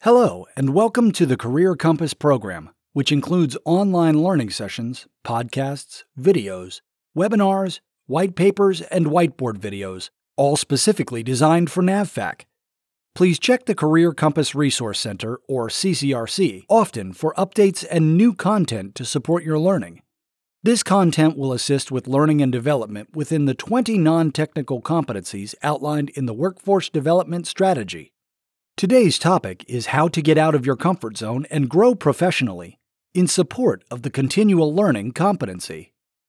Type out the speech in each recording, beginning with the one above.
Hello, and welcome to the Career Compass program, which includes online learning sessions, podcasts, videos, webinars, white papers, and whiteboard videos, all specifically designed for NAVFAC. Please check the Career Compass Resource Center, or CCRC, often for updates and new content to support your learning. This content will assist with learning and development within the 20 non-technical competencies outlined in the Workforce Development Strategy. Today's topic is how to get out of your comfort zone and grow professionally in support of the continual learning competency.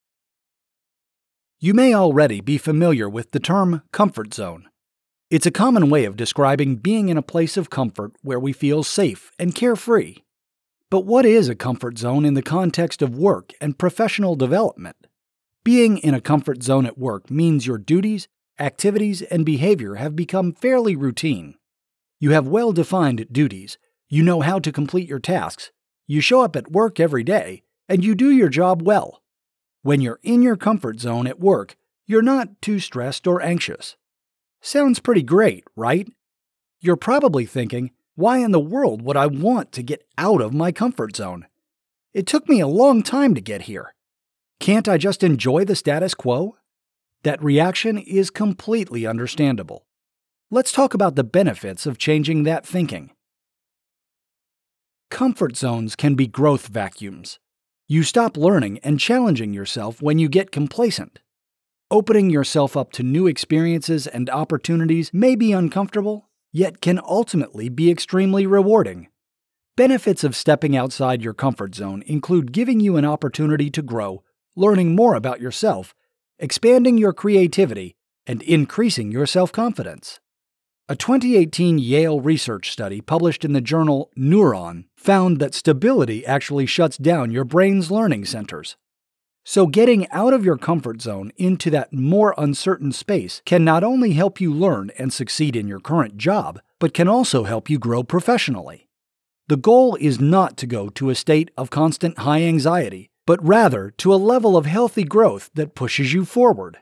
You may already be familiar with the term comfort zone. It's a common way of describing being in a place of comfort where we feel safe and carefree. But what is a comfort zone in the context of work and professional development? Being in a comfort zone at work means your duties, activities, and behavior have become fairly routine. You have well-defined duties, you know how to complete your tasks, you show up at work every day, and you do your job well. When you're in your comfort zone at work, you're not too stressed or anxious. Sounds pretty great, right? You're probably thinking, why in the world would I want to get out of my comfort zone? It took me a long time to get here. Can't I just enjoy the status quo? That reaction is completely understandable. Let's talk about the benefits of changing that thinking. Comfort zones can be growth vacuums. You stop learning and challenging yourself when you get complacent. Opening yourself up to new experiences and opportunities may be uncomfortable, yet can ultimately be extremely rewarding. Benefits of stepping outside your comfort zone include giving you an opportunity to grow, learning more about yourself, expanding your creativity, and increasing your self-confidence. A 2018 Yale research study published in the journal Neuron found that stability actually shuts down your brain's learning centers. So getting out of your comfort zone into that more uncertain space can not only help you learn and succeed in your current job, but can also help you grow professionally. The goal is not to go to a state of constant high anxiety, but rather to a level of healthy growth that pushes you forward.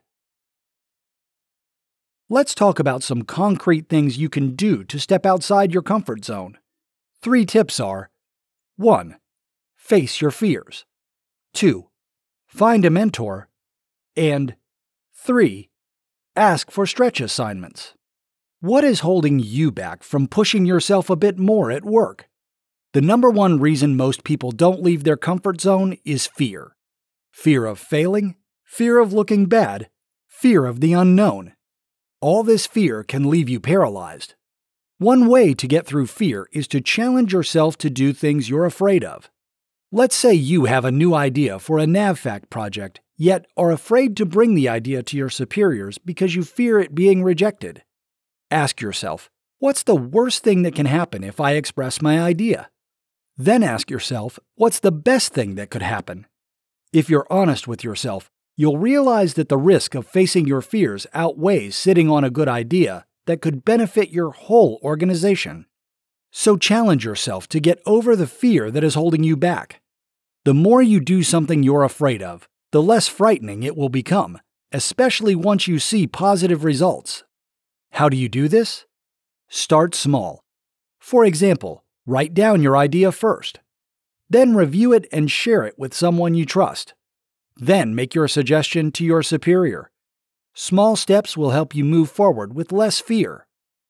Let's talk about some concrete things you can do to step outside your comfort zone. 3 tips are: 1. Face your fears. 2. Find a mentor. And 3. Ask for stretch assignments. What is holding you back from pushing yourself a bit more at work? The number one reason most people don't leave their comfort zone is fear. Fear of failing, fear of looking bad, fear of the unknown. All this fear can leave you paralyzed. One way to get through fear is to challenge yourself to do things you're afraid of. Let's say you have a new idea for a NAVFAC project, yet are afraid to bring the idea to your superiors because you fear it being rejected. Ask yourself, what's the worst thing that can happen if I express my idea? Then ask yourself, what's the best thing that could happen? If you're honest with yourself, you'll realize that the risk of facing your fears outweighs sitting on a good idea that could benefit your whole organization. So challenge yourself to get over the fear that is holding you back. The more you do something you're afraid of, the less frightening it will become, especially once you see positive results. How do you do this? Start small. For example, write down your idea first. Then review it and share it with someone you trust. Then make your suggestion to your superior. Small steps will help you move forward with less fear.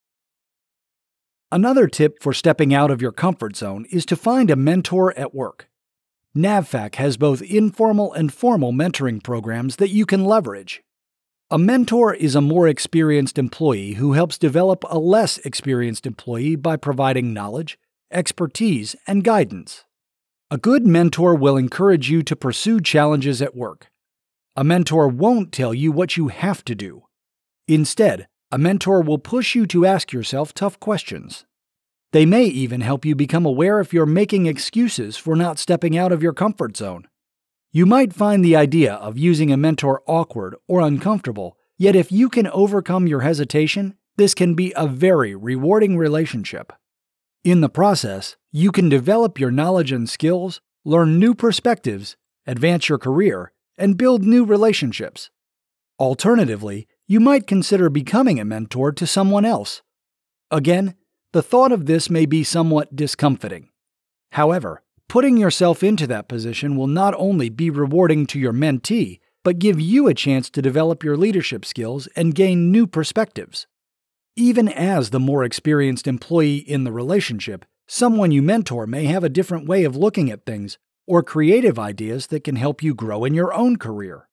Another tip for stepping out of your comfort zone is to find a mentor at work. NAVFAC has both informal and formal mentoring programs that you can leverage. A mentor is a more experienced employee who helps develop a less experienced employee by providing knowledge, expertise, and guidance. A good mentor will encourage you to pursue challenges at work. A mentor won't tell you what you have to do. Instead, a mentor will push you to ask yourself tough questions. They may even help you become aware if you're making excuses for not stepping out of your comfort zone. You might find the idea of using a mentor awkward or uncomfortable, yet if you can overcome your hesitation, this can be a very rewarding relationship. In the process, you can develop your knowledge and skills, learn new perspectives, advance your career, and build new relationships. Alternatively, you might consider becoming a mentor to someone else. Again, The thought of this may be somewhat discomforting. However, putting yourself into that position will not only be rewarding to your mentee, but give you a chance to develop your leadership skills and gain new perspectives. Even as the more experienced employee in the relationship, someone you mentor may have a different way of looking at things or creative ideas that can help you grow in your own career.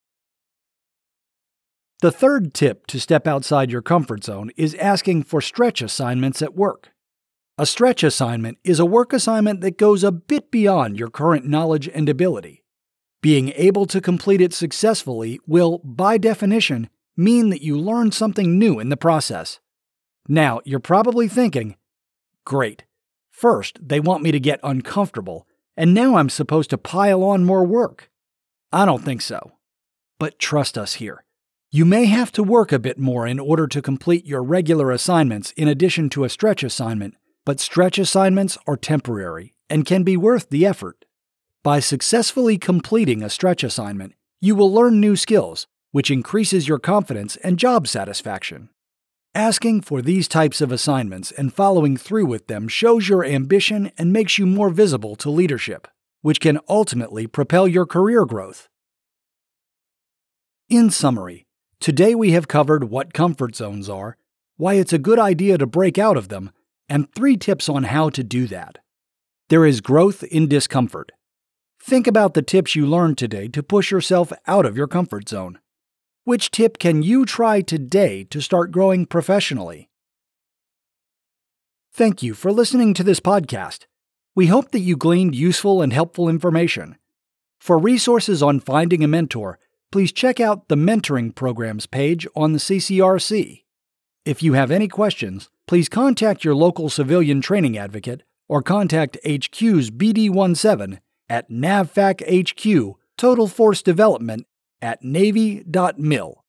The third tip to step outside your comfort zone is asking for stretch assignments at work. A stretch assignment is a work assignment that goes a bit beyond your current knowledge and ability. Being able to complete it successfully will, by definition, mean that you learn something new in the process. Now, you're probably thinking, great, first they want me to get uncomfortable, and now I'm supposed to pile on more work. I don't think so. But trust us here. You may have to work a bit more in order to complete your regular assignments in addition to a stretch assignment, but stretch assignments are temporary and can be worth the effort. By successfully completing a stretch assignment, you will learn new skills, which increases your confidence and job satisfaction. Asking for these types of assignments and following through with them shows your ambition and makes you more visible to leadership, which can ultimately propel your career growth. In summary, today we have covered what comfort zones are, why it's a good idea to break out of them, and 3 tips on how to do that. There is growth in discomfort. Think about the tips you learned today to push yourself out of your comfort zone. Which tip can you try today to start growing professionally? Thank you for listening to this podcast. We hope that you gleaned useful and helpful information. For resources on finding a mentor, please check out the Mentoring Programs page on the CCRC. If you have any questions, please contact your local civilian training advocate or contact HQ's BD17 at NAVFAC HQ Total Force Development at Navy.mil.